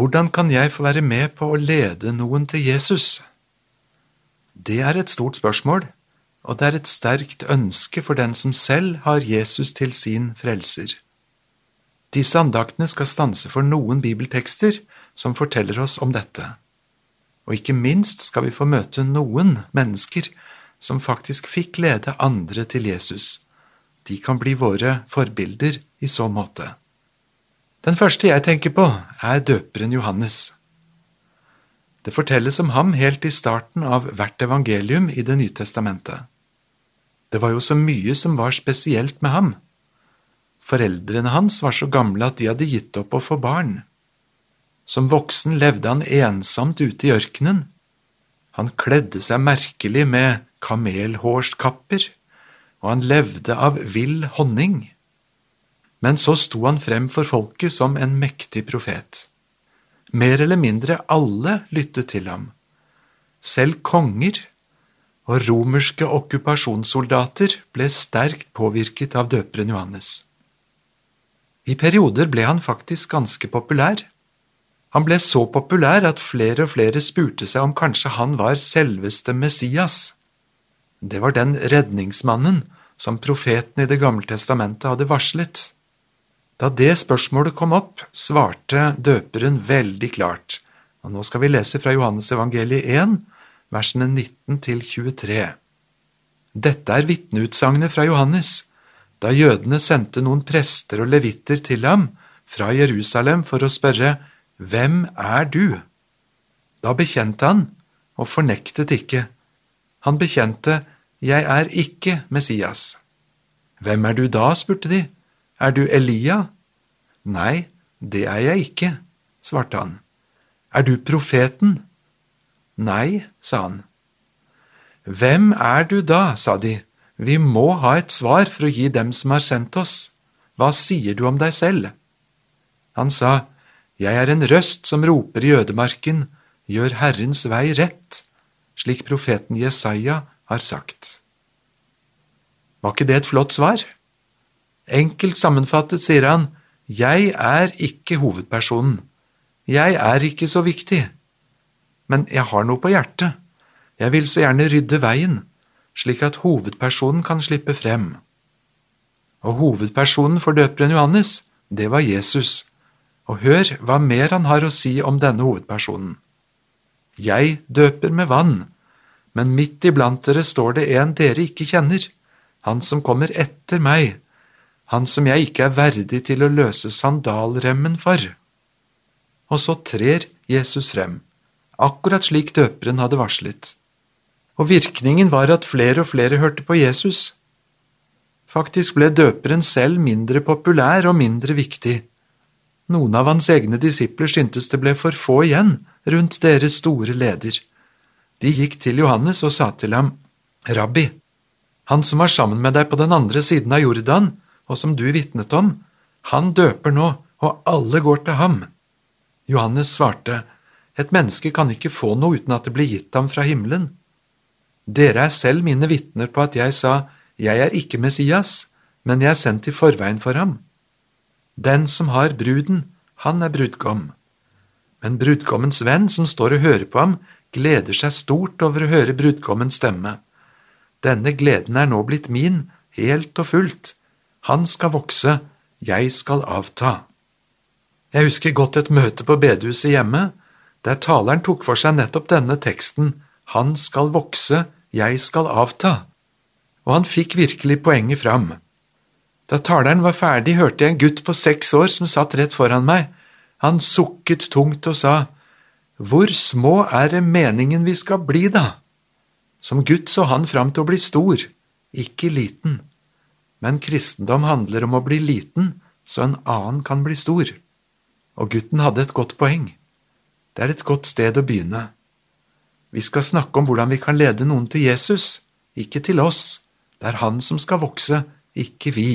Hvordan kan jeg få være med på å lede noen til Jesus? Det er et stort spørsmål, og det er et sterkt ønske for den som selv har Jesus til sin frelser. Disse andaktene skal stanse for noen bibeltekster som forteller oss om dette. Og ikke minst skal vi få møte noen mennesker som faktisk fikk lede andre til Jesus. De kan bli våre forbilder i så måte. Den første jeg tenker på er døperen Johannes. Det fortelles om ham helt i starten av hvert evangelium i Det nye testamentet. Det var jo så mye som var spesielt med ham. Foreldrene hans var så gamle at de hadde gitt opp å få barn. Som voksen levde han ensomt ute i ørkenen. Han kledde seg merkelig med kamelhårskapper, og han levde av vill honning. Men så sto han frem for folket som en mektig profet. Mer eller mindre alle lyttet til ham. Selv konger og romerske okkupasjonssoldater ble sterkt påvirket av døperen Johannes. I perioder ble han faktisk ganske populær. Han ble så populær at flere og flere spurte seg om kanskje han var selveste Messias. Det var den redningsmannen som profeten i Det gamle testamentet hadde varslet. Da det spørsmålet kom opp, svarte døperen veldig klart. Og nå skal vi lese fra Johannes evangeliet 1, versene 19-23. Dette er vitneutsagnet fra Johannes, da jødene sendte noen prester og levitter til ham fra Jerusalem for å spørre, «Hvem er du?» Da bekjente han, og fornektet ikke. Han bekjente, «Jeg er ikke Messias». «Hvem er du da?» spurte de. «Er du Elia?» «Nei, det er jeg ikke», svarte han. «Er du profeten?» «Nei», sa han. «Hvem er du da?» sa de. «Vi må ha et svar for å gi dem som har sendt oss. Hva sier du om deg selv?» Han sa, «Jeg er en røst som roper i ødemarken, gjør Herrens vei rett, slik profeten Jesaja har sagt.» Var ikke det et flott svar? Enkelt sammenfattet sier han, «Jeg er ikke hovedpersonen. Jeg er ikke så viktig. Men jeg har noe på hjertet. Jeg vil så gjerne rydde veien, slik at hovedpersonen kan slippe frem.» Og hovedpersonen for døperen Johannes, det var Jesus. Og hør hva mer han har å si om denne hovedpersonen. «Jeg døper med vann, men midt iblant dere står det en dere ikke kjenner, han som kommer etter meg, han som jeg ikke er verdig til å løse sandalremmen for.» Og så trer Jesus frem, akkurat slik døperen hadde varslet. Og virkningen var at flere og flere hørte på Jesus. Faktisk ble døperen selv mindre populær og mindre viktig. Noen av hans egne disipler syntes det ble for få igjen rundt deres store leder. De gikk til Johannes og sa til ham, «Rabbi, han som var sammen med deg på den andre siden av Jordan, og som du vitnet om, han døper nå, og alle går til ham.» Johannes svarte, «Et menneske kan ikke få noe uten at det blir gitt ham fra himmelen. Dere er selv mine vitner på at jeg sa, jeg er ikke Messias, men jeg er sendt i forveien for ham. Den som har bruden, han er brudgom. Men brudgommens venn som står og hører på ham, gleder seg stort over å høre brudgommens stemme. Denne gleden er nå blitt min, helt og fullt. Han skal vokse, jeg skal avta.» Jeg husker godt et møte på bedehuset hjemme, der taleren tok for seg nettopp denne teksten, «Han skal vokse, jeg skal avta.» Og han fikk virkelig poenget fram. Da taleren var ferdig, hørte jeg en gutt på 6 år som satt rett foran meg. Han sukket tungt og sa, «Hvor små er det meningen vi skal bli da?» Som gutt så han fram til å bli stor, ikke liten. Men kristendom handler om å bli liten, så en annen kan bli stor. Og gutten hadde et godt poeng. Det er et godt sted å begynne. Vi skal snakke om hvordan vi kan lede noen til Jesus, ikke til oss. Det er han som skal vokse, ikke vi.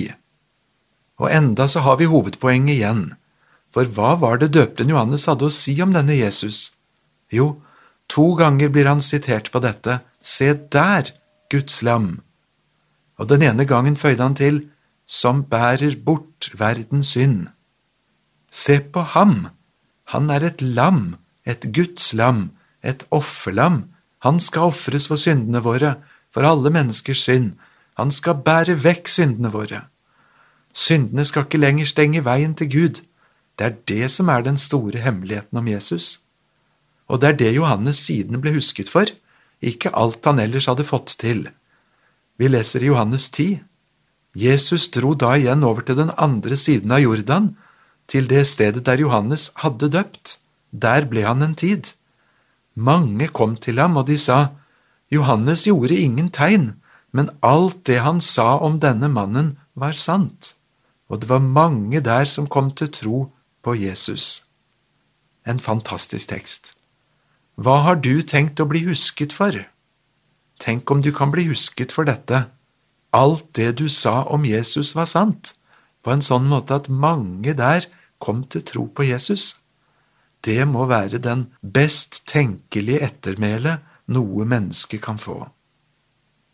Og enda så har vi hovedpoenget igjen. For hva var det døperen Johannes hadde å si om denne Jesus? Jo, 2 ganger blir han sitert på dette. «Se der, Guds lam!» Og den ene gangen føyde han til, «Som bærer bort verdens synd.» Se på ham! Han er et lam, et Guds lam, et offerlam. Han skal ofres for syndene våre, for alle menneskers synd. Han skal bære vekk syndene våre. Syndene skal ikke lenger stenge veien til Gud. Det er det som er den store hemmeligheten om Jesus. Og det er det Johannes siden ble husket for, ikke alt han ellers hadde fått til. Vi leser i Johannes 10. Jesus dro da igjen over til den andre siden av Jordan, til det stedet der Johannes hadde døpt. Der ble han en tid. Mange kom til ham, og de sa, Johannes gjorde ingen tegn, men alt det han sa om denne mannen var sant. Og det var mange der som kom til tro på Jesus. En fantastisk tekst. Hva har du tenkt å bli husket for? Tenk om du kan bli husket for dette. Alt det du sa om Jesus var sant, på en sånn måte at mange der kom til tro på Jesus. Det må være den best tenkelige ettermæle noe menneske kan få.